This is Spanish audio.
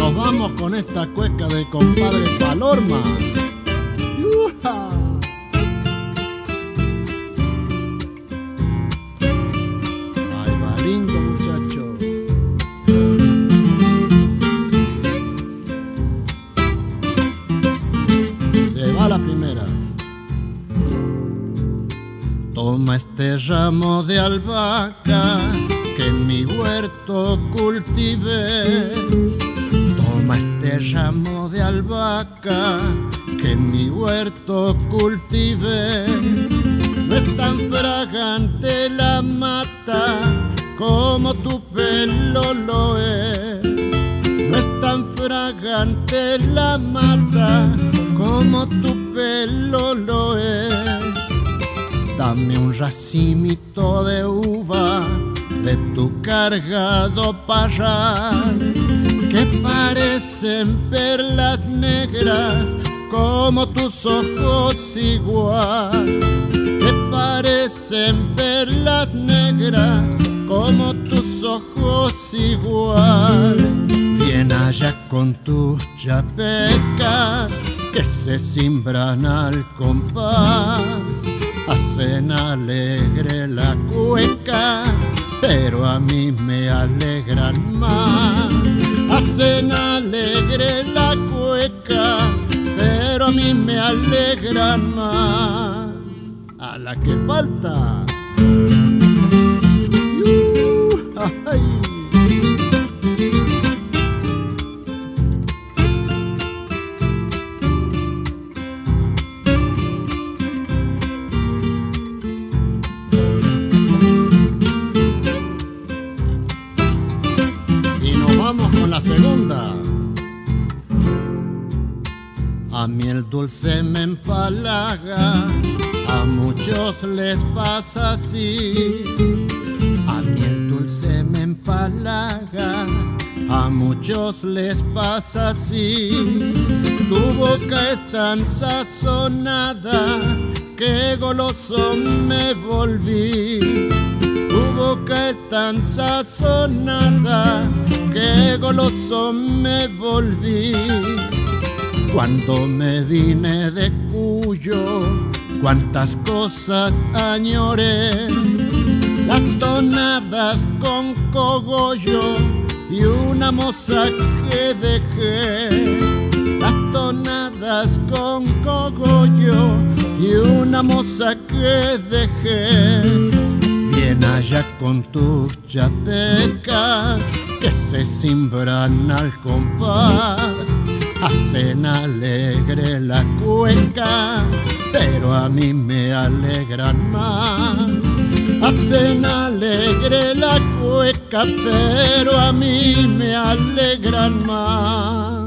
nos vamos con esta cueca de compadre Palorma. ¡Yuja! Ay, va lindo, muchacho. Se va la primera. Toma este ramo de albahaca que en mi huerto cultivé. Toma este ramo de albahaca que en mi huerto cultivé. No es tan fragante la mata como tu pelo lo es. No es tan fragante la mata como tu pelo lo es. Dame un racimito de uva de tu cargado parral, que parecen perlas negras como tus ojos igual, que parecen perlas negras como tus ojos igual. Bien allá con tus chapecas que se cimbran al compás, hacen alegre la cueca, pero a mí me alegran más. Hacen alegre la cueca, pero a mí me alegran más. A la que falta. ¡Ay! Vamos con la segunda. A mí el dulce me empalaga, a muchos les pasa así. A mí el dulce me empalaga, a muchos les pasa así. Tu boca es tan sazonada que goloso me volví. Tu boca es tan sazonada que goloso me volví. Cuando me vine de Cuyo, cuántas cosas añoré. Las tonadas con cogollo y una moza que dejé. Las tonadas con cogollo y una moza que dejé. Bien allá con tus chapecas que se cimbran al compás, hacen alegre la cueca, pero a mí me alegran más. Hacen alegre la cueca, pero a mí me alegran más.